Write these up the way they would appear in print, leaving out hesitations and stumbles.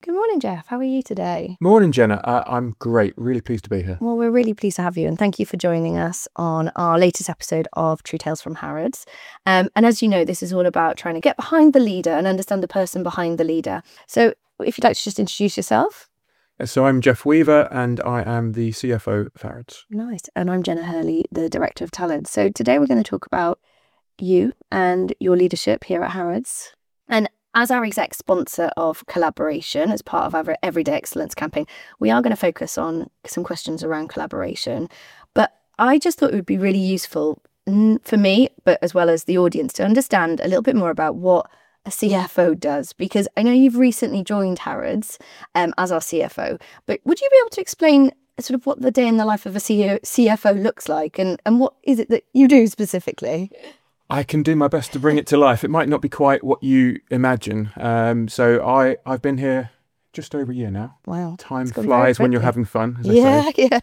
Good morning, Jeff. How are you today? Morning, Jenna. I'm great. Really pleased to be here. Well, we're really pleased to have you, and thank you for joining us on our latest episode of True Tales from Harrods. And as you know, this is all about trying to get behind the leader and understand the person behind the leader. So if you'd like to just introduce yourself. So I'm Jeff Weaver, and I am the CFO of Harrods. Nice. And I'm Jenna Hurley, the Director of Talent. So today we're going to talk about you and your leadership here at Harrods. And as our exec sponsor of collaboration, as part of our Everyday Excellence campaign, we are going to focus on some questions around collaboration. But I just thought it would be really useful for me, but as well as the audience, to understand a little bit more about what a CFO does, because I know you've recently joined Harrods as our CFO, but would you be able to explain sort of what the day in the life of a CFO looks like, and what is it that you do specifically? I can do my best to bring it to life. It might not be quite what you imagine. So I've been here just over a year now. Wow. Time flies when you're having fun, as they say. Yeah.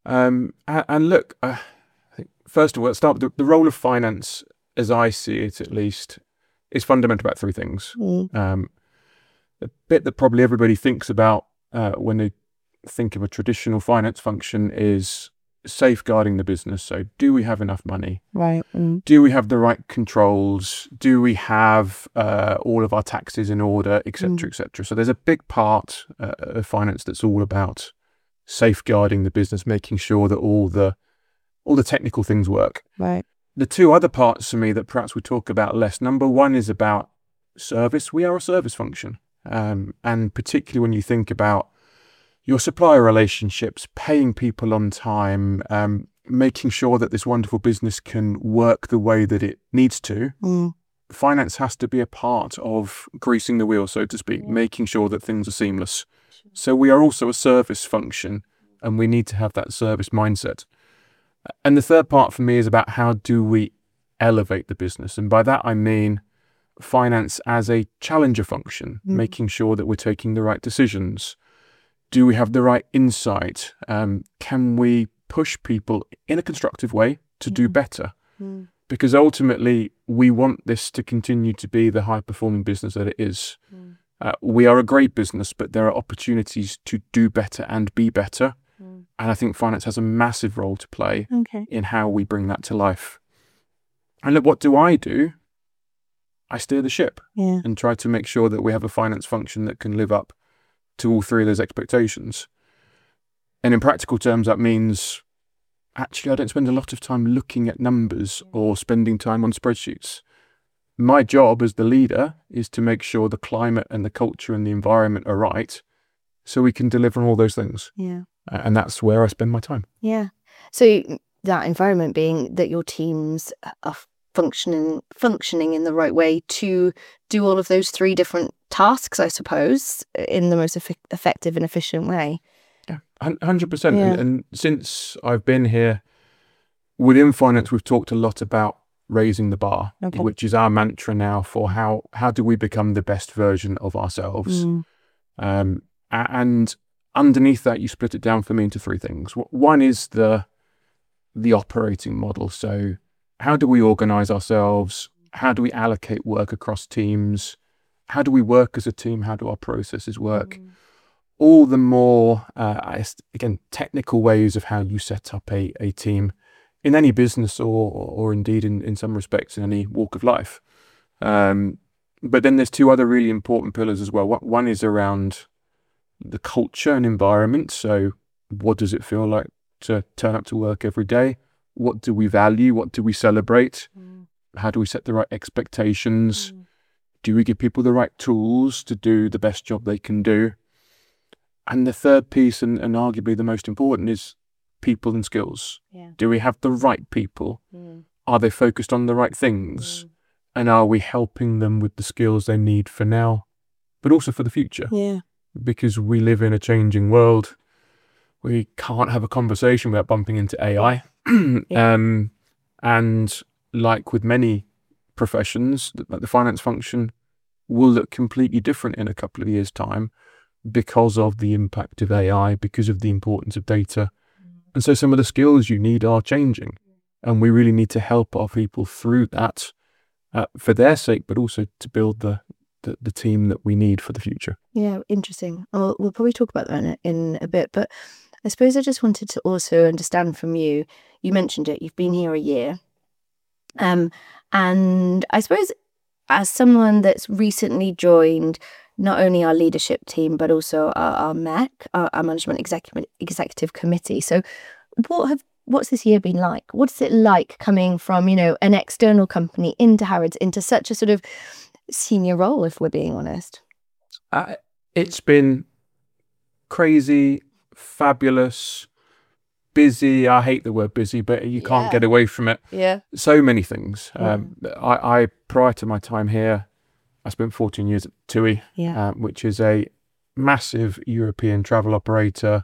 And look, I think first of all, let's start with the role of finance, as I see it at least, is fundamental about three things. The bit that probably everybody thinks about when they think of a traditional finance function is safeguarding the business. So do we have enough money? Right. Do we have the right controls? Do we have all of our taxes in order, etc., etc.? So there's a big part of finance that's all about safeguarding the business, making sure that all the technical things work. Right. The two other parts for me that perhaps we talk about less. Number one is about service. We are a service function, and particularly when you think about your supplier relationships, paying people on time, making sure that this wonderful business can work the way that it needs to. Finance has to be a part of greasing the wheel, so to speak, making sure that things are seamless. So we are also a service function, and we need to have that service mindset. And the third part for me is about how do we elevate the business. And by that, I mean finance as a challenger function, making sure that we're taking the right decisions. Do we have the right insight? Can we push people in a constructive way to do better? Because ultimately, we want this to continue to be the high-performing business that it is. We are a great business, but there are opportunities to do better and be better. And I think finance has a massive role to play in how we bring that to life. And look, what do? I steer the ship and try to make sure that we have a finance function that can live up to all three of those expectations. And in practical terms, that means actually I don't spend a lot of time looking at numbers or spending time on spreadsheets. My job as the leader is to make sure the climate and the culture and the environment are right so we can deliver on all those things. And that's where I spend my time. So that environment being that your teams are functioning in the right way to do all of those three different tasks, I suppose, in the most effective and efficient way. Yeah, 100%. And since I've been here, within finance, we've talked a lot about raising the bar, which is our mantra now for how do we become the best version of ourselves. And underneath that, you split it down for me into three things. One is the operating model. So how do we organize ourselves? How do we allocate work across teams? How do we work as a team? How do our processes work? All the more, again, technical ways of how you set up a team in any business or indeed in some respects in any walk of life. But then there's two other really important pillars as well. One is around the culture and environment. So what does it feel like to turn up to work every day? What do we value? What do we celebrate? How do we set the right expectations? Do we give people the right tools to do the best job they can do? And the third piece, and arguably the most important, is people and skills. Do we have the right people? Are they focused on the right things? And are we helping them with the skills they need for now, but also for the future? Because we live in a changing world. We can't have a conversation without bumping into AI. And like with many professions, the finance function will look completely different in a couple of years' time because of the impact of AI, because of the importance of data. And so some of the skills you need are changing. And we really need to help our people through that for their sake, but also to build the the team that we need for the future. Yeah, interesting. We'll probably talk about that in a bit, but I suppose I just wanted to also understand from you. You mentioned it. You've been here a year, and I suppose as someone that's recently joined not only our leadership team but also our MEC, our Management Executive Committee. So, what's this year been like? What's it like coming from an external company into Harrods into such a sort of senior role, if we're being honest? It's been crazy, fabulous, busy. I hate the word busy, but you can't get away from it. Yeah. So many things. I prior to my time here, I spent 14 years at TUI, which is a massive European travel operator,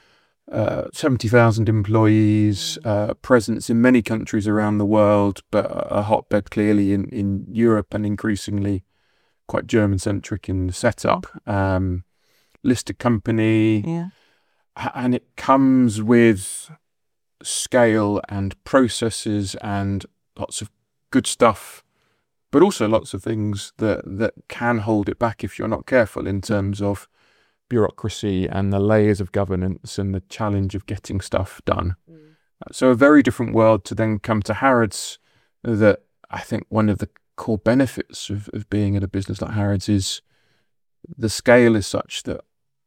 70,000 employees, presence in many countries around the world, but a hotbed clearly in Europe and increasingly quite German-centric in the setup. Listed company, and it comes with scale and processes and lots of good stuff, but also lots of things that can hold it back if you're not careful in terms of bureaucracy and the layers of governance and the challenge of getting stuff done. So a very different world to then come to Harrods. That I think one of the core benefits of being at a business like Harrods is the scale is such that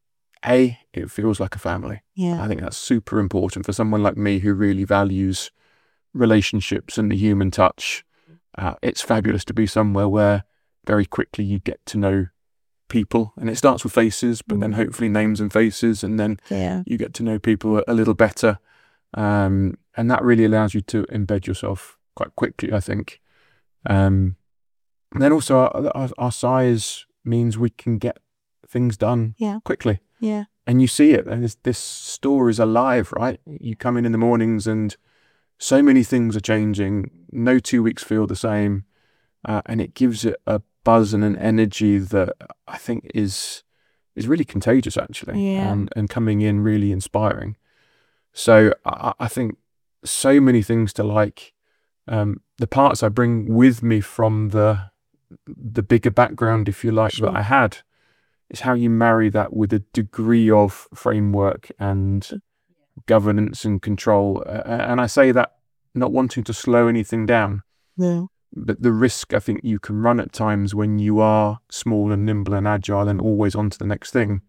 it feels like a family. I think that's super important for someone like me who really values relationships and the human touch. It's fabulous to be somewhere where very quickly you get to know people, and it starts with faces, but then hopefully names and faces, and then you get to know people a little better, and that really allows you to embed yourself quite quickly, I think. And then also our size means we can get things done quickly. And you see it, and this store is alive, right? You come in the mornings and so many things are changing. No 2 weeks feel the same, and it gives it a buzz and an energy that I think is really contagious, actually, and coming in really inspiring. So I think so many things to like. The parts I bring with me from the bigger background, if you like, that I had, is how you marry that with a degree of framework and governance and control. And I say that not wanting to slow anything down. But the risk I think you can run at times when you are small and nimble and agile and always on to the next thing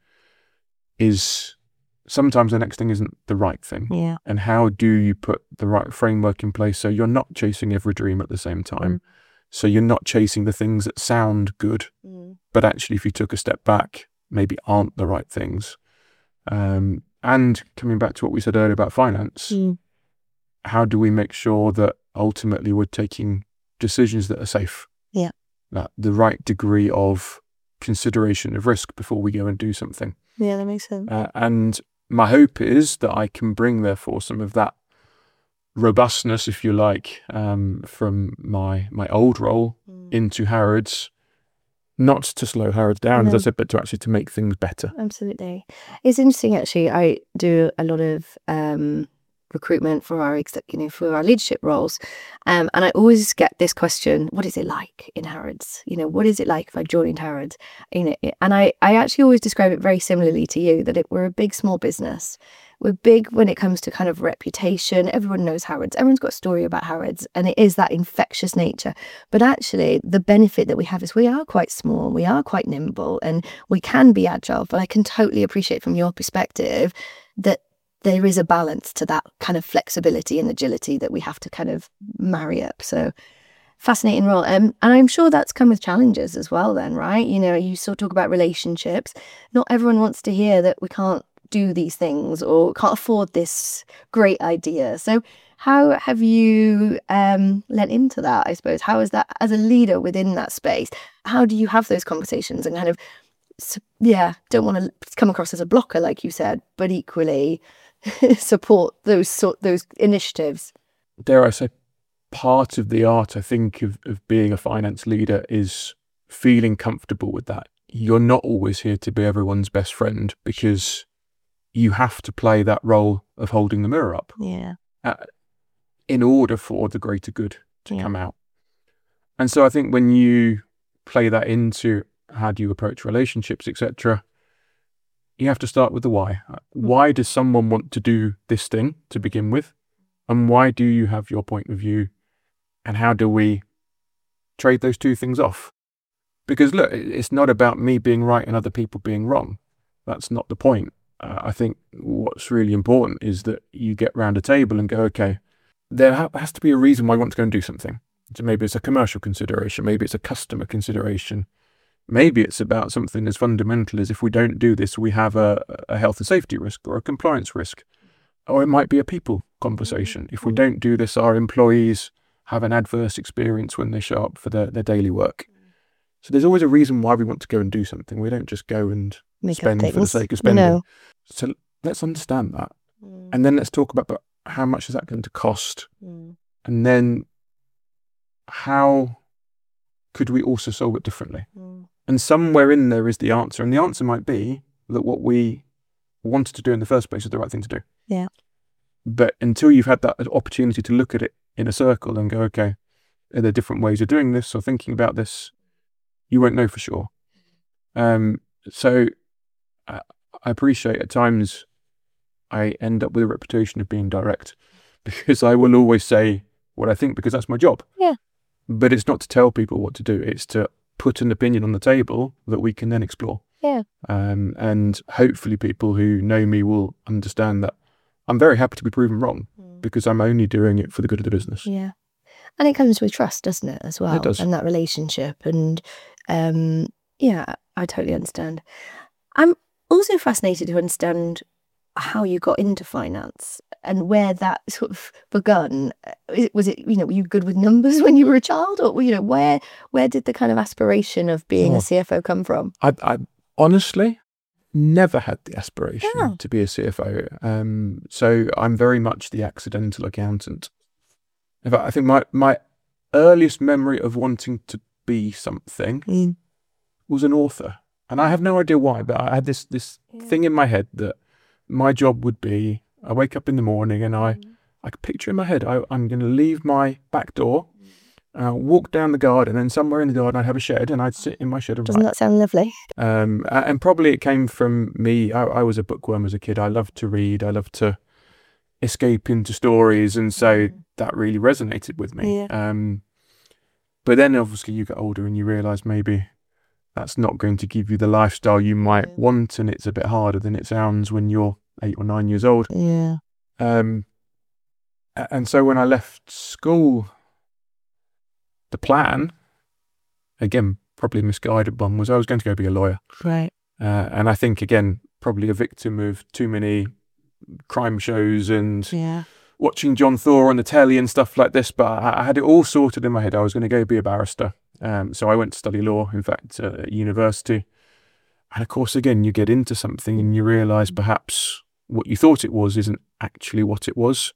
is sometimes the next thing isn't the right thing. And how do you put the right framework in place so you're not chasing every dream at the same time? So you're not chasing the things that sound good, but actually if you took a step back, maybe aren't the right things. And coming back to what we said earlier about finance, how do we make sure that ultimately we're taking decisions that are safe? That the right degree of consideration of risk before we go and do something. That makes sense. And my hope is that I can bring, therefore, some of that robustness, if you like, from my old role into Harrods, not to slow Harrods down, as I said, but to actually to make things better. Absolutely. It's interesting, actually. I do a lot of recruitment for our for our leadership roles, and I always get this question: what is it like in Harrods? What is it like if I joined Harrods? And I actually always describe it very similarly to you, that we're a big small business. We're big when it comes to kind of reputation. Everyone knows Harrods. Everyone's got a story about Harrods, and it is that infectious nature. But actually, the benefit that we have is we are quite small, we are quite nimble, and we can be agile. But I can totally appreciate from your perspective that there is a balance to that kind of flexibility and agility that we have to kind of marry up. So fascinating role. And I'm sure that's come with challenges as well then, right? You sort of talk about relationships. Not everyone wants to hear that we can't do these things or can't afford this great idea. So how have you lent into that, I suppose? How is that as a leader within that space? How do you have those conversations and kind of, don't want to come across as a blocker, like you said, but equally support those initiatives? Dare I say, part of the art, I think, of being a finance leader is feeling comfortable with that. You're not always here to be everyone's best friend because you have to play that role of holding the mirror up in order for the greater good to come out. And so I think when you play that into how do you approach relationships, etc., you have to start with the why. Why does someone want to do this thing to begin with? And why do you have your point of view? And how do we trade those two things off? Because look, it's not about me being right and other people being wrong. That's not the point. I think what's really important is that you get round a table and go, okay, there has to be a reason why I want to go and do something. So maybe it's a commercial consideration, maybe it's a customer consideration, maybe it's about something as fundamental as if we don't do this, we have a health and safety risk or a compliance risk. Or it might be a people conversation. If we don't do this, our employees have an adverse experience when they show up for their daily work. So there's always a reason why we want to go and do something. We don't just go and spend for the sake of spending. No. So let's understand that. And then let's talk about how much is that going to cost? And then how could we also solve it differently? And somewhere in there is the answer. And the answer might be that what we wanted to do in the first place is the right thing to do. Yeah. But until you've had that opportunity to look at it in a circle and go, okay, are there different ways of doing this or thinking about this? You won't know for sure. So I appreciate at times I end up with a reputation of being direct because I will always say what I think because that's my job. Yeah. But it's not to tell people what to do. It's to put an opinion on the table that we can then explore. Yeah. And hopefully people who know me will understand that I'm very happy to be proven wrong because I'm only doing it for the good of the business. Yeah. And it comes with trust, doesn't it, as well? It does. And that relationship. And yeah, I totally understand. I'm also fascinated to understand how you got into finance and where that sort of begun. Was it, were you good with numbers when you were a child? Or, where did the kind of aspiration of being a CFO come from? I honestly never had the aspiration to be a CFO. So I'm very much the accidental accountant. In fact, I think my earliest memory of wanting to be something was an author. And I have no idea why, but I had this thing in my head that my job would be, I wake up in the morning and I could picture in my head, I'm going to leave my back door, walk down the garden, and somewhere in the garden I'd have a shed and I'd sit in my shed and Doesn't that sound lovely? And probably it came from me. I was a bookworm as a kid. I loved to read. I loved to escape into stories. And so that really resonated with me. Yeah. But then obviously you get older and you realise maybe that's not going to give you the lifestyle you might want, and it's a bit harder than it sounds when you're 8 or 9 years old. Yeah. And so when I left school, the plan, again, probably a misguided one, was I was going to go be a lawyer. Right. And I think, again, probably a victim of too many crime shows and watching John Thor on the telly and stuff like this, but I had it all sorted in my head. I was going to go be a barrister. So I went to study law, in fact, at university. And of course, again, you get into something and you realise perhaps what you thought it was isn't actually what it was.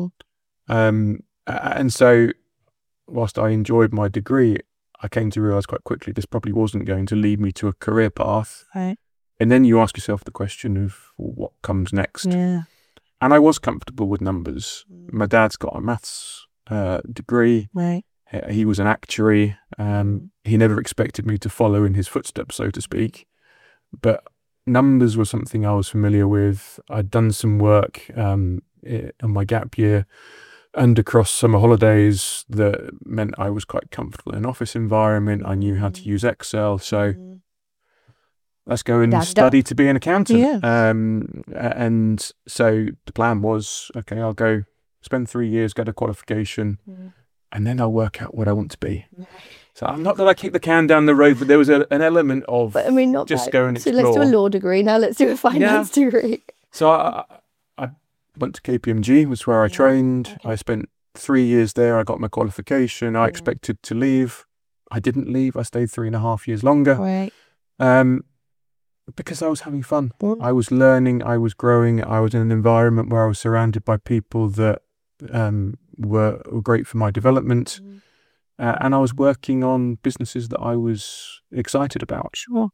And so whilst I enjoyed my degree, I came to realise quite quickly this probably wasn't going to lead me to a career path. Right. And then you ask yourself the question of what comes next. Yeah. And I was comfortable with numbers. My dad's got a maths degree. Right. He was an actuary. He never expected me to follow in his footsteps, so to speak. But numbers were something I was familiar with. I'd done some work on my gap year and across summer holidays that meant I was quite comfortable in an office environment. I knew how to use Excel. So let's go and study to be an accountant. Yeah. And so the plan was, okay, I'll go spend 3 years, get a qualification, and then I'll work out what I want to be. So I'm not that I kick the can down the road, but there was an element of not just bad. go and explore. So let's do a law degree. Now let's do a finance degree. So I went to KPMG, was where I trained. Okay. I spent 3 years there. I got my qualification. I expected to leave. I didn't leave. I stayed 3.5 years longer. Right. Because I was having fun. I was learning. I was growing. I was in an environment where I was surrounded by people that were great for my development. And I was working on businesses that I was excited about. Sure.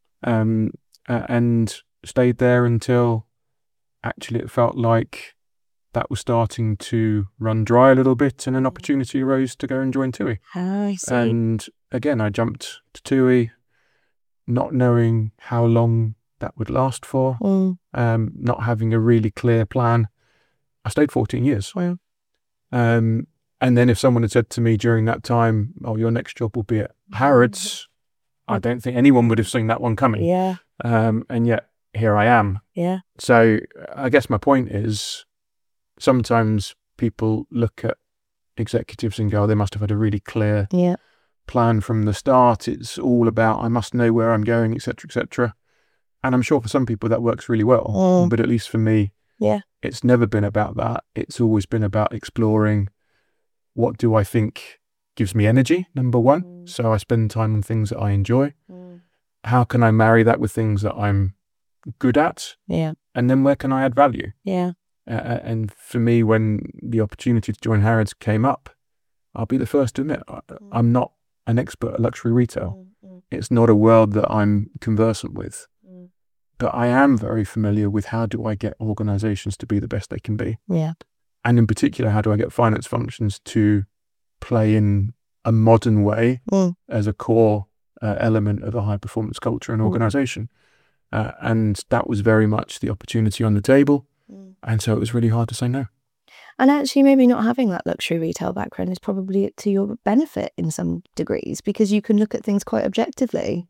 And stayed there until actually it felt like that was starting to run dry a little bit, and an opportunity arose to go and join TUI. I see. And again, I jumped to TUI, not knowing how long that would last for, not having a really clear plan. I stayed 14 years. Wow. And then if someone had said to me during that time, oh, your next job will be at Harrods, I don't think anyone would have seen that one coming. Yeah. And yet here I am. Yeah. So I guess my point is, sometimes people look at executives and go, oh, they must have had a really clear plan from the start. It's all about, I must know where I'm going, etc., etc. And I'm sure for some people that works really well. But at least for me, it's never been about that. It's always been about exploring, what do I think gives me energy, number one. So I spend time on things that I enjoy. How can I marry that with things that I'm good at? Yeah. And then where can I add value? Yeah. And for me, when the opportunity to join Harrods came up, I'll be the first to admit, I'm not an expert at luxury retail. It's not a world that I'm conversant with. But I am very familiar with, how do I get organizations to be the best they can be? Yeah. And in particular, how do I get finance functions to play in a modern way as a core element of a high performance culture and organization? And that was very much the opportunity on the table. And so it was really hard to say no. And actually, maybe not having that luxury retail background is probably to your benefit in some degrees, because you can look at things quite objectively.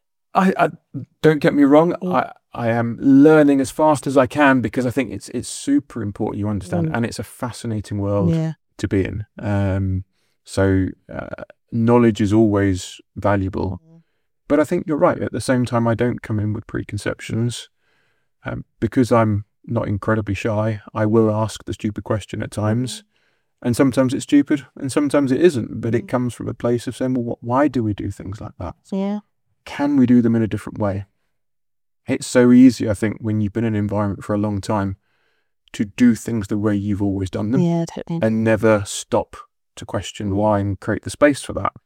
I don't get me wrong. I am learning as fast as I can, because I think it's super important you understand, and it's a fascinating world to be in. So knowledge is always valuable. But I think you're right. At the same time, I don't come in with preconceptions. Because I'm not incredibly shy, I will ask the stupid question at times. And sometimes it's stupid and sometimes it isn't. But it comes from a place of saying, well, why do we do things like that? Yeah. Can we do them in a different way? It's so easy, I think, when you've been in an environment for a long time, to do things the way you've always done them. Yeah, totally. And never stop to question why and create the space for that.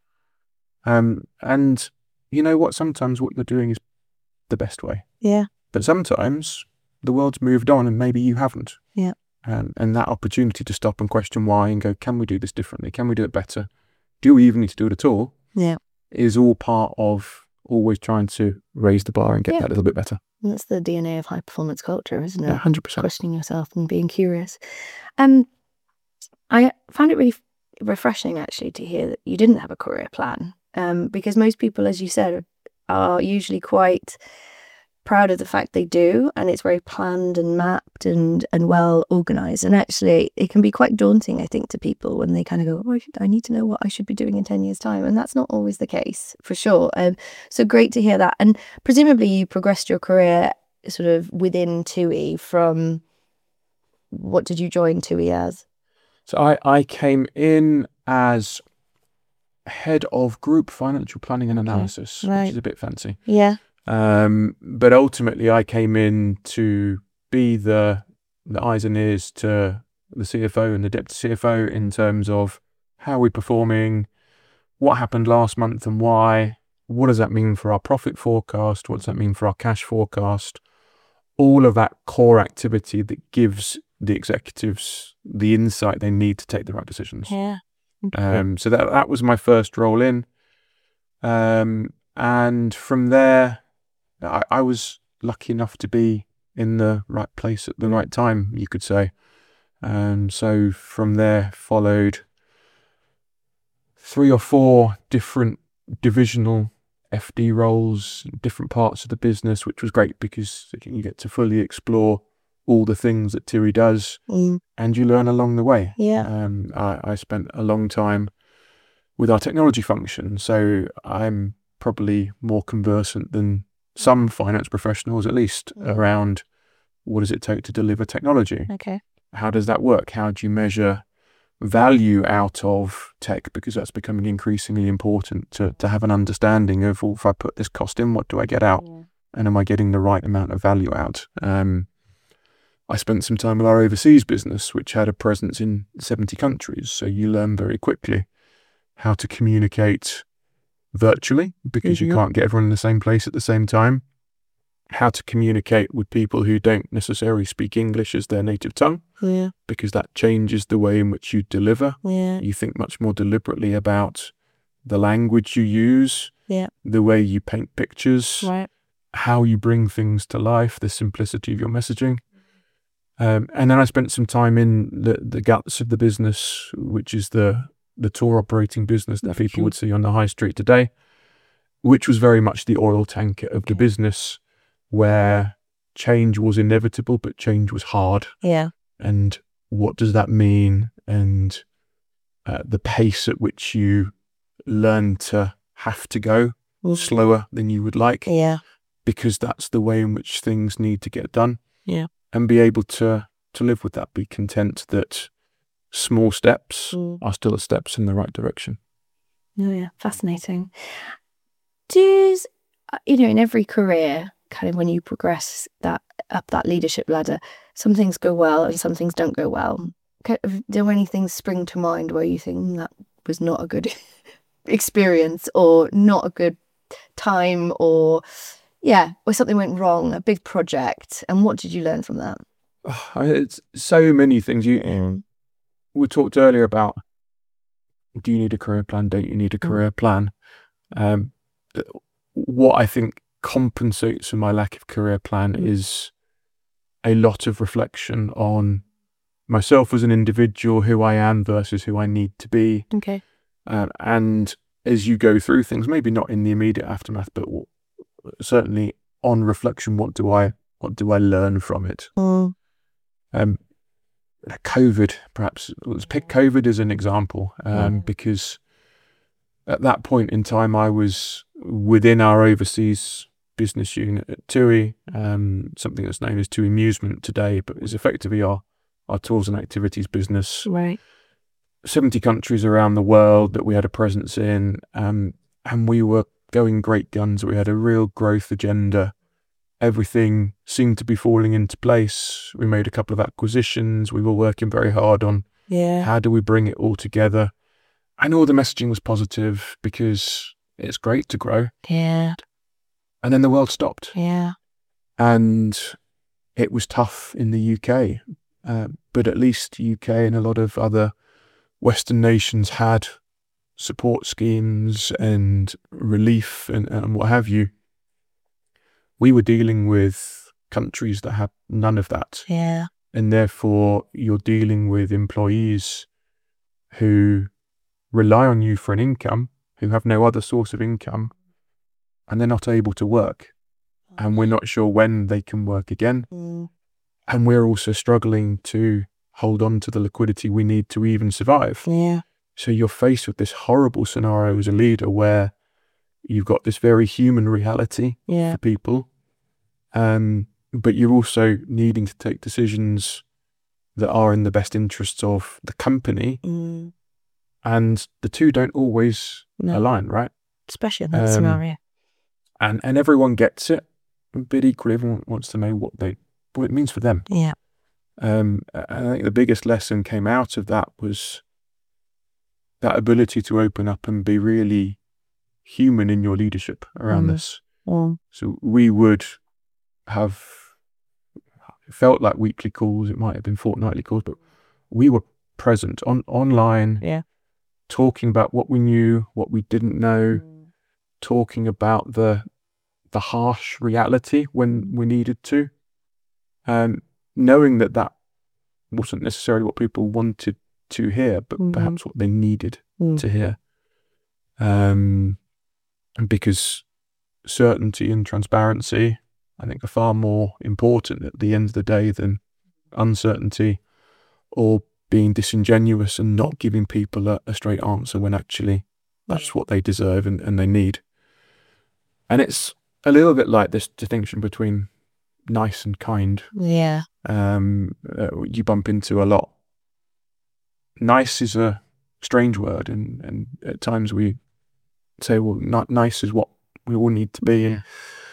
And you know what? Sometimes what you're doing is the best way. Yeah. But sometimes the world's moved on and maybe you haven't. Yeah. And that opportunity to stop and question why and go, can we do this differently? Can we do it better? Do we even need to do it at all? Yeah. Is all part of always trying to raise the bar and get that a little bit better. And that's the DNA of high performance culture, isn't it? Yeah, 100%. Questioning yourself and being curious. I found it really refreshing, actually, to hear that you didn't have a career plan. Because most people, as you said, are usually quite proud of the fact they do, and it's very planned and mapped and well organized. And actually, it can be quite daunting, I think, to people when they kind of go, oh, I need to know what I should be doing in 10 years' time. And that's not always the case, for sure. So great to hear that. And presumably you progressed your career sort of within TUI from, what did you join TUI as? So I came in as head of group financial planning and analysis, which is a bit fancy. Yeah. But ultimately I came in to be the eyes and ears to the CFO and the deputy CFO in terms of how we're performing, what happened last month and why, what does that mean for our profit forecast, what does that mean for our cash forecast, all of that core activity that gives the executives the insight they need to take the right decisions. Yeah. So that was my first role in. And from there, I was lucky enough to be in the right place at the right time, you could say. So from there followed 3 or 4 different divisional FD roles, different parts of the business, which was great because you get to fully explore all the things that TUI does, and you learn along the way. Yeah. I spent a long time with our technology function, so I'm probably more conversant than some finance professionals, at least, around what does it take to deliver technology? Okay. How does that work? How do you measure value out of tech? Because that's becoming increasingly important to have an understanding of, well, if I put this cost in, what do I get out? Yeah. And am I getting the right amount of value out? I spent some time with our overseas business, which had a presence in 70 countries. So you learn very quickly how to communicate virtually, because you can't get everyone in the same place at the same time. How to communicate with people who don't necessarily speak English as their native tongue, because that changes the way in which you deliver. You think much more deliberately about the language you use, Yeah. the way you paint pictures, Right. how you bring things to life, the simplicity of your messaging. And then I spent some time in the guts of the business, which is the tour operating business that people would see on the high street today, which was very much the oil tanker of the business, where change was inevitable, but change was hard. Yeah. And what does that mean? And the pace at which you learn to have to go slower than you would like, Yeah. because that's the way in which things need to get done. Yeah. And be able to live with that, be content that small steps are still steps in the right direction. Oh, yeah, fascinating. Does, in every career, kind of when you progress up that leadership ladder, some things go well and some things don't go well. Do any things spring to mind where you think that was not a good experience or not a good time, or where something went wrong, a big project, and what did you learn from that? It's so many things. We talked earlier about, do you need a career plan? Don't you need a career plan? What I think compensates for my lack of career plan is a lot of reflection on myself as an individual, who I am versus who I need to be. Okay. And as you go through things, maybe not in the immediate aftermath, but certainly on reflection, what do I learn from it? COVID, perhaps. Let's pick COVID as an example, because at that point in time, I was within our overseas business unit at TUI, something that's known as TUI Amusement today, but is effectively our tours and activities business. Right. 70 countries around the world that we had a presence in, and we were going great guns. We had a real growth agenda. Everything seemed to be falling into place. We made a couple of acquisitions. We were working very hard on how do we bring it all together. And all the messaging was positive because it's great to grow. Yeah. And then the world stopped. Yeah. And it was tough in the UK. But at least UK and a lot of other Western nations had support schemes and relief and what have you. We were dealing with countries that had none of that. Yeah. And therefore, you're dealing with employees who rely on you for an income, who have no other source of income, and they're not able to work. And we're not sure when they can work again. And we're also struggling to hold on to the liquidity we need to even survive. Yeah. So you're faced with this horrible scenario as a leader where you've got this very human reality for people, but you're also needing to take decisions that are in the best interests of the company, and the two don't always align, right? Especially in that scenario. And everyone gets it, but equally everyone wants to know what it means for them. Yeah. And I think the biggest lesson came out of that was that ability to open up and be really human in your leadership around this. So we would have felt like weekly calls, it might have been fortnightly calls, but we were present online, talking about what we knew, what we didn't know, talking about the harsh reality when we needed to, knowing that wasn't necessarily what people wanted to hear, but perhaps what they needed to hear. And because certainty and transparency, I think, are far more important at the end of the day than uncertainty or being disingenuous and not giving people a straight answer when actually that's what they deserve and they need. And it's a little bit like this distinction between nice and kind. Yeah. You bump into a lot. Nice is a strange word, and at times we say, well, not nice is what we all need to be. And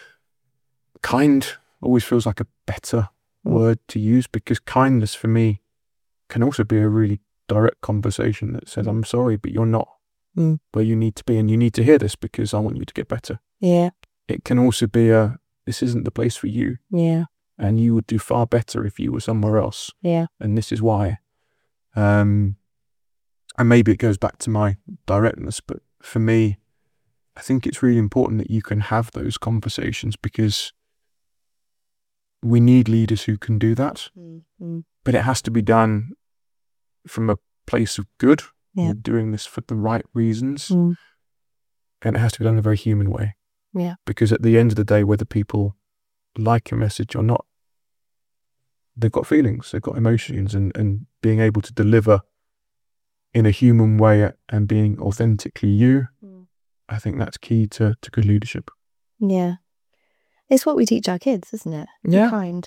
kind always feels like a better word to use, because kindness for me can also be a really direct conversation that says, I'm sorry, but you're not where you need to be, and you need to hear this because I want you to get better. Yeah. It can also be this isn't the place for you. Yeah. And you would do far better if you were somewhere else. Yeah. And this is why. And maybe it goes back to my directness, but for me, I think it's really important that you can have those conversations, because we need leaders who can do that. But it has to be done from a place of good. Yeah. We're doing this for the right reasons. And it has to be done in a very human way. Yeah. Because at the end of the day, whether people like a message or not, they've got feelings, they've got emotions, and being able to deliver in a human way and being authentically you, I think that's key to good leadership. Yeah. It's what we teach our kids, isn't it? Yeah. Be kind.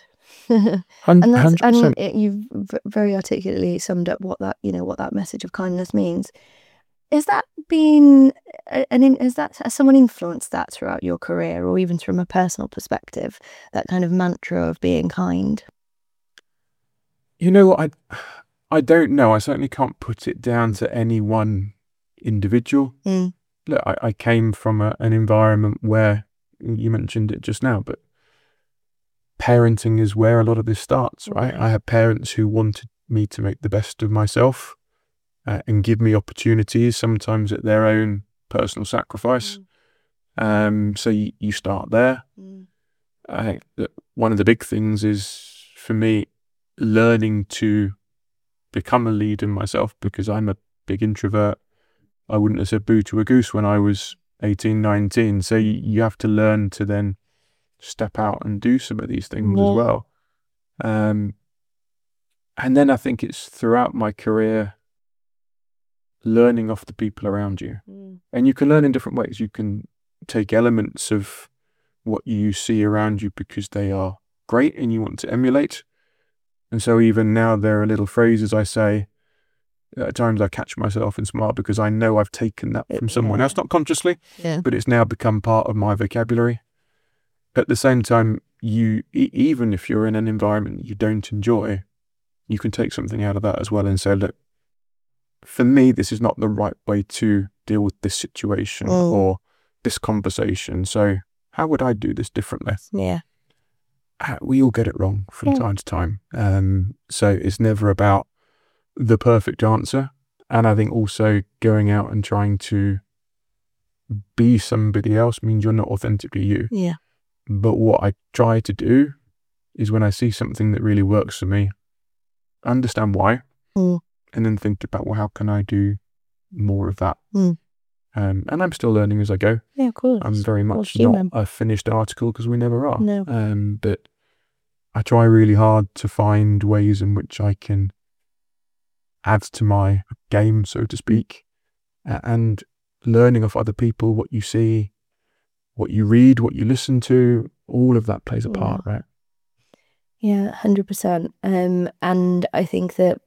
100%. You've very articulately summed up what that message of kindness means. Has that been has someone influenced that throughout your career, or even from a personal perspective, that kind of mantra of being kind? You know what, I don't know. I certainly can't put it down to any one individual. Look, I came from an environment where, you mentioned it just now, but parenting is where a lot of this starts, right? I had parents who wanted me to make the best of myself and give me opportunities, sometimes at their own personal sacrifice. So you start there. I think that one of the big things is, for me, learning to become a leader myself, because I'm a big introvert. I wouldn't have said boo to a goose when I was 18, 19. So you have to learn to then step out and do some of these things as well. And then I think it's throughout my career, learning off the people around you. And you can learn in different ways. You can take elements of what you see around you because they are great and you want to emulate. And so even now there are little phrases I say. At times I catch myself and smile because I know I've taken that from someone else, not consciously, but it's now become part of my vocabulary. At the same time, even if you're in an environment you don't enjoy, you can take something out of that as well and say, look, for me, this is not the right way to deal with this situation or this conversation. So how would I do this differently? Yeah. We all get it wrong from time to time. So it's never about the perfect answer. And I think also going out and trying to be somebody else means you're not authentically you. Yeah. But what I try to do is, when I see something that really works for me, understand why, and then think about, well, how can I do more of that? And I'm still learning as I go. Yeah, of course. I'm very much not a finished article, because we never are. No. But I try really hard to find ways in which I can add to my game, so to speak, and learning of other people, what you see, what you read, what you listen to, all of that plays a part, right? Yeah, 100%. And I think that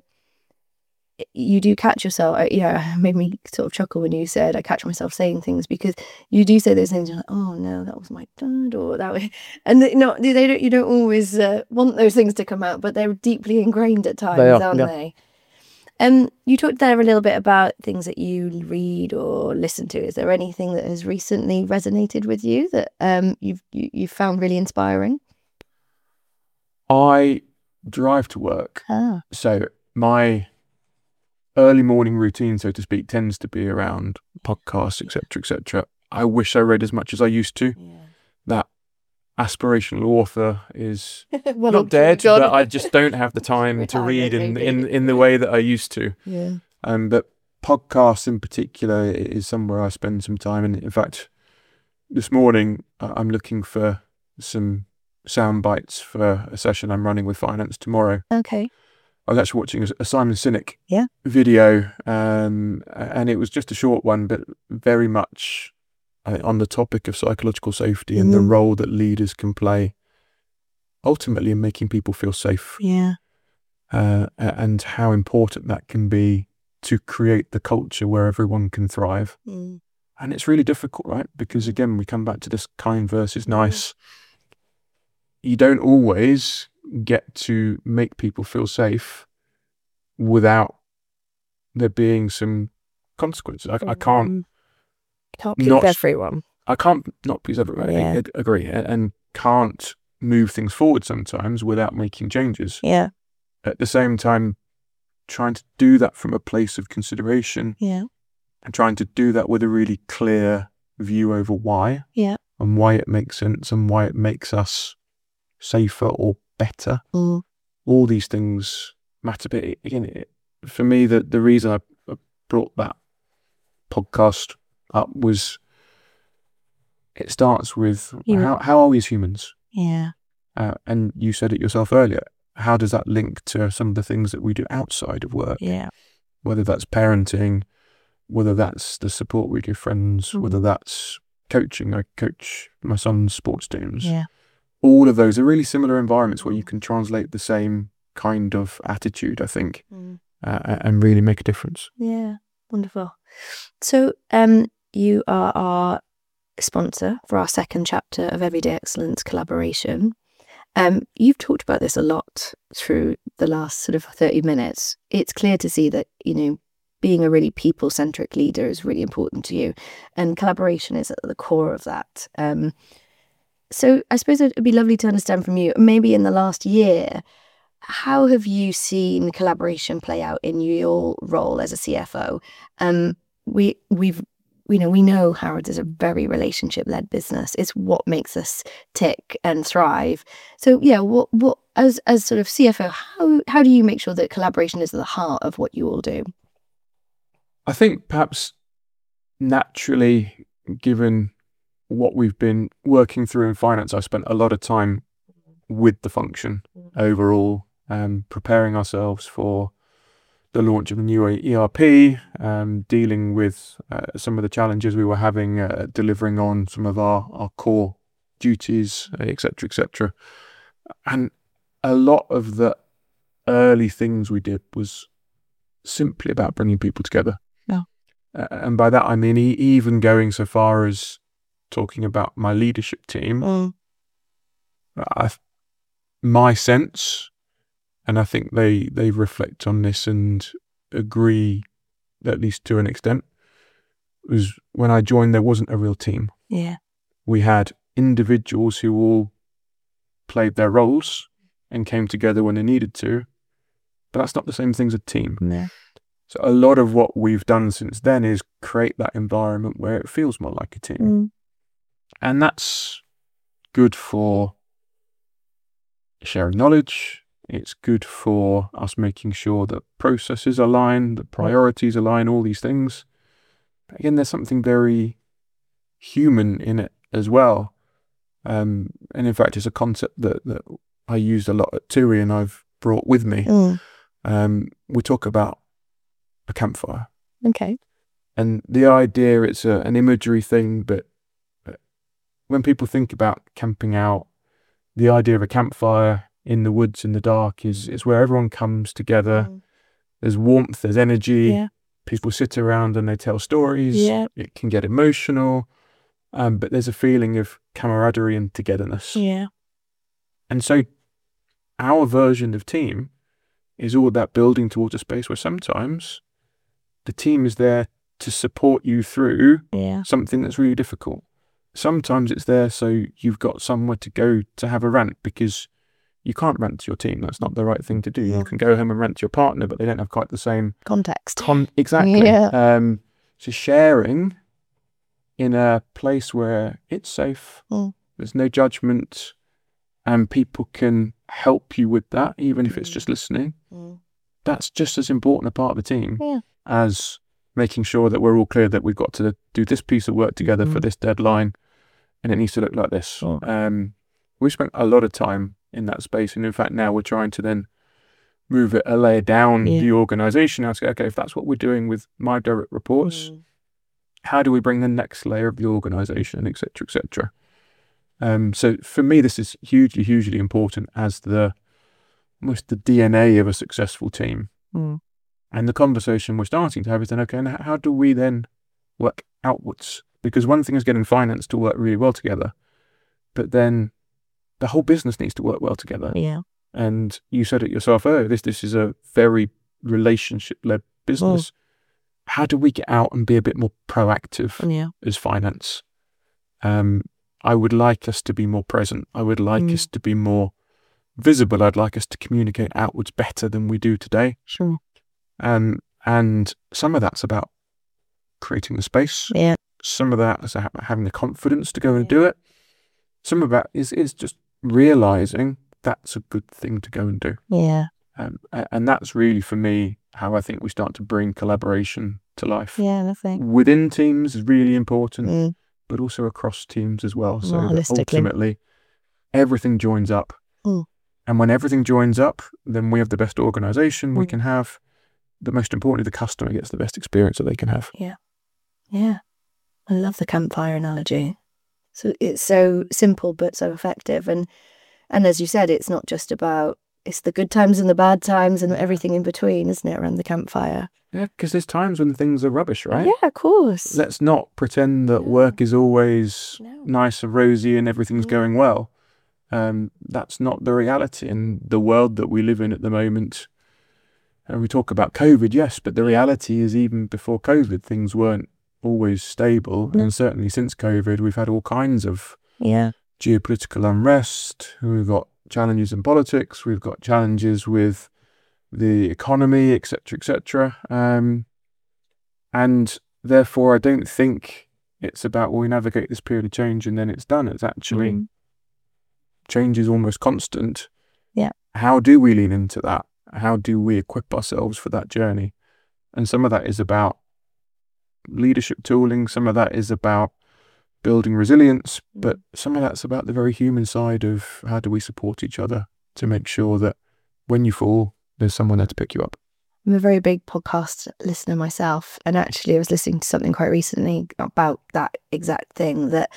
you do catch yourself, it made me sort of chuckle when you said, I catch myself saying things, because you do say those things, you're like, oh no, that was my dad, or that way. And you don't always want those things to come out, but they're deeply ingrained at times, aren't they? You talked there a little bit about things that you read or listen to. Is there anything that has recently resonated with you that you've found really inspiring? I drive to work. So my early morning routine, so to speak, tends to be around podcasts, etc., etc. I wish I read as much as I used to. That aspirational author is not dead, but I just don't have the time to read in the way that I used to. But podcasts in particular is somewhere I spend some time. And in fact, this morning I'm looking for some sound bites for a session I'm running with finance tomorrow. Okay. I was actually watching a Simon Sinek video, and it was just a short one, but very much on the topic of psychological safety and the role that leaders can play ultimately in making people feel safe. And how important that can be to create the culture where everyone can thrive. And it's really difficult, right? Because again, we come back to this kind versus nice. You don't always get to make people feel safe without there being some consequences. I can't please everyone. I can't not please everyone. I agree. And can't move things forward sometimes without making changes. At the same time, trying to do that from a place of consideration. And trying to do that with a really clear view over why. Yeah. And why it makes sense and why it makes us safer or better. All these things matter. But again, for me, the reason I brought that podcast up was it starts with how are we as humans? Yeah. And you said it yourself earlier. How does that link to some of the things that we do outside of work? Yeah. Whether that's parenting, whether that's the support we give friends, whether that's coaching. I coach my son's sports teams. Yeah. All of those are really similar environments where you can translate the same kind of attitude, I think, and really make a difference. Yeah. Wonderful. So, you are our sponsor for our second chapter of Everyday Excellence Collaboration. You've talked about this a lot through the last sort of 30 minutes. It's clear to see that, being a really people-centric leader is really important to you, and collaboration is at the core of that. So I suppose it'd be lovely to understand from you, maybe in the last year, how have you seen collaboration play out in your role as a CFO? We know Harrods is a very relationship-led business. It's what makes us tick and thrive. So yeah, what as sort of CFO, how do you make sure that collaboration is at the heart of what you all do? I think perhaps naturally, given what we've been working through in finance, I've spent a lot of time with the function overall, preparing ourselves for the launch of the new ERP, dealing with some of the challenges we were having, delivering on some of our core duties, etc. And a lot of the early things we did was simply about bringing people together. Yeah. And by that I mean even going so far as talking about my leadership team. My sense, and I think they reflect on this and agree, at least to an extent, was when I joined there wasn't a real team. Yeah. We had individuals who all played their roles and came together when they needed to, but that's not the same thing as a team. Yeah. So a lot of what we've done since then is create that environment where it feels more like a team. And that's good for sharing knowledge. It's good for us making sure that processes align, that priorities align, all these things. But again, there's something very human in it as well. And in fact, it's a concept that I used a lot at TUI and I've brought with me. We talk about a campfire. Okay. And the idea, it's an imagery thing, but when people think about camping out, the idea of a campfire in the woods in the dark is where everyone comes together. There's warmth, there's energy. Yeah. People sit around and they tell stories. Yeah. It can get emotional, but there's a feeling of camaraderie and togetherness. Yeah. And so our version of team is all about building towards a space where sometimes the team is there to support you through something that's really difficult. Sometimes it's there so you've got somewhere to go to have a rant, because you can't rant to your team. That's not the right thing to do. You can go home and rant to your partner, but they don't have quite the same context. Exactly. Yeah. So sharing in a place where it's safe, there's no judgment, and people can help you with that, even if it's just listening. That's just as important a part of the team as making sure that we're all clear that we've got to do this piece of work together for this deadline, and it needs to look like this. We spent a lot of time in that space, and in fact now we're trying to then move it a layer down the organisation. Now to go, okay, if that's what we're doing with my direct reports, how do we bring the next layer of the organisation, etc. So for me, this is hugely important as almost the DNA of a successful team. And the conversation we're starting to have is then, okay, and how do we then work outwards? Because one thing is getting finance to work really well together, but then the whole business needs to work well together. Yeah. And you said it yourself earlier, this is a very relationship-led business. How do we get out and be a bit more proactive as finance? I would like us to be more present. I would like us to be more visible. I'd like us to communicate outwards better than we do today. Sure. And some of that's about creating the space. Yeah. Some of that is having the confidence to go and do it. Some of that is just realizing that's a good thing to go and do. Yeah. And that's really, for me, how I think we start to bring collaboration to life. Yeah, lovely. Within teams is really important, but also across teams as well. So that ultimately, everything joins up. And when everything joins up, then we have the best organization we can have. But most importantly, the customer gets the best experience that they can have. Yeah. Yeah. I love the campfire analogy. So it's so simple but so effective. And as you said, it's not just about, it's the good times and the bad times and everything in between, isn't it, around the campfire? Yeah, because there's times when things are rubbish, right? Yeah, of course. Let's not pretend that work is always nice and rosy and everything's going well. That's not the reality in the world that we live in at the moment. And we talk about COVID, yes, but the reality is even before COVID, things weren't always stable. And certainly since COVID, we've had all kinds of geopolitical unrest. We've got challenges in politics. We've got challenges with the economy, etc., etc. And therefore, I don't think it's about, well, we navigate this period of change and then it's done. It's actually change is almost constant. Yeah. How do we lean into that? How do we equip ourselves for that journey? And some of that is about leadership tooling. Some of that is about building resilience, but some of that's about the very human side of how do we support each other to make sure that when you fall, there's someone there to pick you up. I'm a very big podcast listener myself, and actually I was listening to something quite recently about that exact thing, that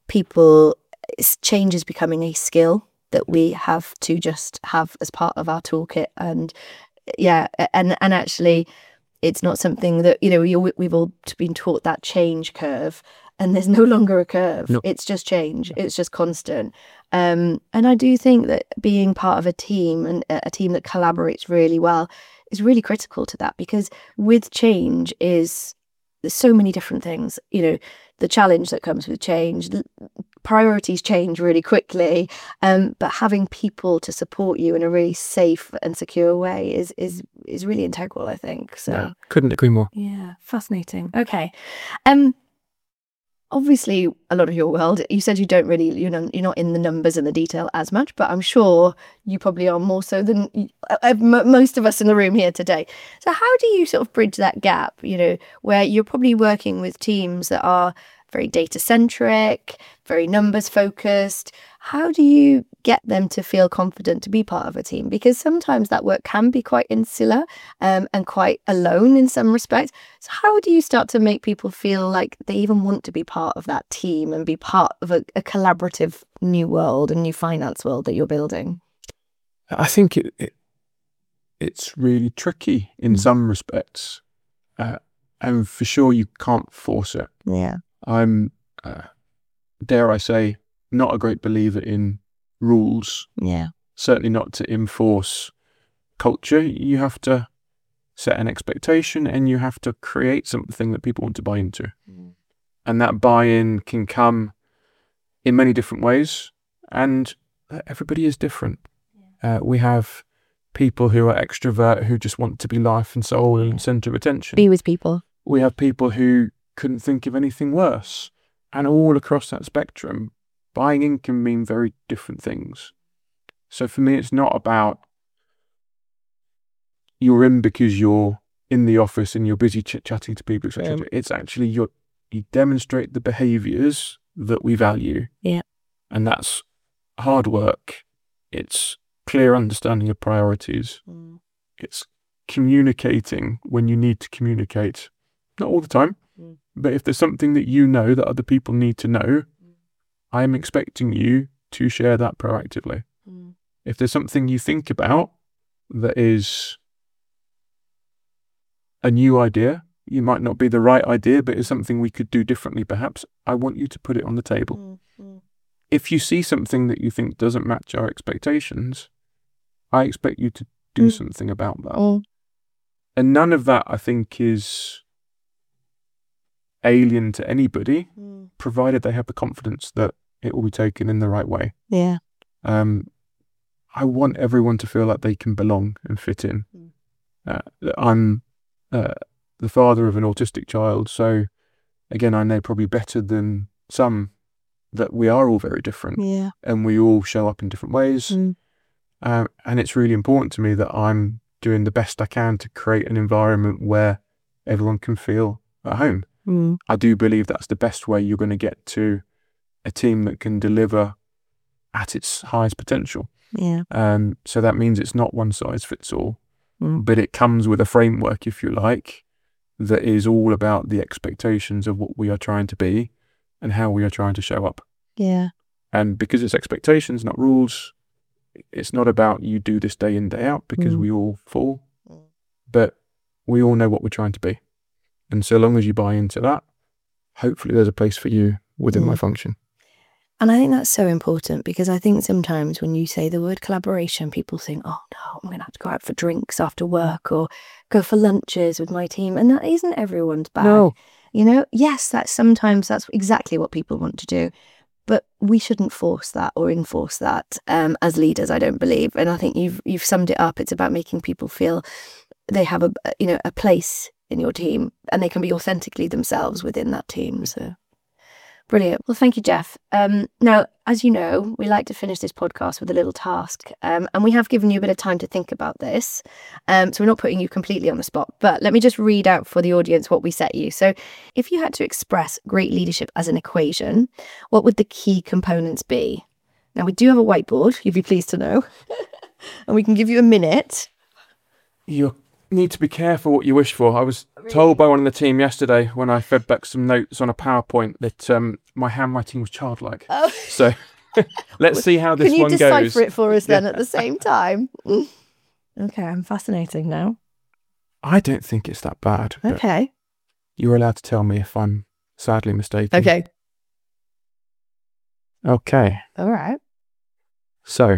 change is becoming a skill that we have to just have as part of our toolkit. And and actually it's not something that, we've all been taught that change curve, and there's no longer a curve. Nope. It's just change. It's just constant. And I do think that being part of a team, and a team that collaborates really well, is really critical to that, because with change there's so many different things, the challenge that comes with change, priorities change really quickly, but having people to support you in a really safe and secure way is really integral, I think. So couldn't agree more. Yeah, fascinating. Okay. Obviously, a lot of your world, you said you don't really, you're not in the numbers and the detail as much, but I'm sure you probably are more so than most of us in the room here today. So how do you sort of bridge that gap, where you're probably working with teams that are very data centric, very numbers focused? How do you get them to feel confident to be part of a team? Because sometimes that work can be quite insular and quite alone in some respects. So how do you start to make people feel like they even want to be part of that team and be part of a collaborative new world, a new finance world that you're building? I think it's really tricky in some respects. And for sure, you can't force it. Yeah. I'm, dare I say, not a great believer in rules. Yeah. Certainly not to enforce culture. You have to set an expectation and you have to create something that people want to buy into. And that buy-in can come in many different ways, and everybody is different. We have people who are extrovert, who just want to be life and soul and center of attention. Be with people. We have people who couldn't think of anything worse. And all across that spectrum, buying in can mean very different things. So for me, it's not about you're in because you're in the office and you're busy chit-chatting to people, etc. It's actually you demonstrate the behaviours that we value. Yeah. And that's hard work. It's clear understanding of priorities. It's communicating when you need to communicate. Not all the time, but if there's something that you know that other people need to know, I am expecting you to share that proactively. If there's something you think about that is a new idea, you might not be the right idea, but it's something we could do differently perhaps, I want you to put it on the table. If you see something that you think doesn't match our expectations, I expect you to do something about that. And none of that, I think, is alien to anybody, provided they have the confidence that it will be taken in the right way. Yeah. I want everyone to feel like they can belong and fit in. I'm the father of an autistic child, so again, I know probably better than some that we are all very different. Yeah. And we all show up in different ways. And it's really important to me that I'm doing the best I can to create an environment where everyone can feel at home. I do believe that's the best way you're going to get to a team that can deliver at its highest potential. Yeah. So that means it's not one size fits all, but it comes with a framework, if you like, that is all about the expectations of what we are trying to be and how we are trying to show up. Yeah. And because it's expectations, not rules, it's not about you do this day in, day out, because we all fall, but we all know what we're trying to be. And so long as you buy into that, hopefully there's a place for you within my function. And I think that's so important, because I think sometimes when you say the word collaboration, people think, oh no, I'm going to have to go out for drinks after work or go for lunches with my team. And that isn't everyone's bag. No. You know, yes, that's exactly what people want to do. But we shouldn't force that or enforce that as leaders, I don't believe. And I think you've summed it up. It's about making people feel they have a place in your team and they can be authentically themselves within that team. So brilliant. Well, thank you, Jeff. Now, as you know, we like to finish this podcast with a little task. And we have given you a bit of time to think about this. So we're not putting you completely on the spot. But let me just read out for the audience what we set you. So if you had to express great leadership as an equation, what would the key components be? Now, we do have a whiteboard, you'd be pleased to know. And we can give you a minute. You need to be careful what you wish for. I was told by one of the team yesterday when I fed back some notes on a PowerPoint that my handwriting was childlike. Oh. So let's see how this one goes. Can you decipher it for us then at the same time? Okay, I'm fascinating now. I don't think it's that bad. Okay. You're allowed to tell me if I'm sadly mistaken. Okay. Okay. All right. So,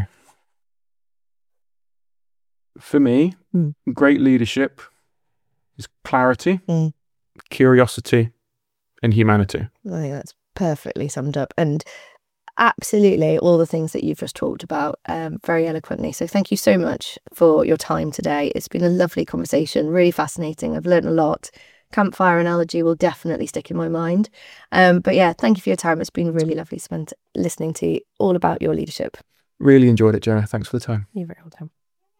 for me, great leadership is clarity, curiosity, and humanity. I think that's perfectly summed up. And absolutely all the things that you've just talked about very eloquently. So thank you so much for your time today. It's been a lovely conversation, really fascinating. I've learned a lot. Campfire analogy will definitely stick in my mind. But yeah, thank you for your time. It's been really lovely spent listening to you all about your leadership. Really enjoyed it, Jenna. Thanks for the time. You're very welcome.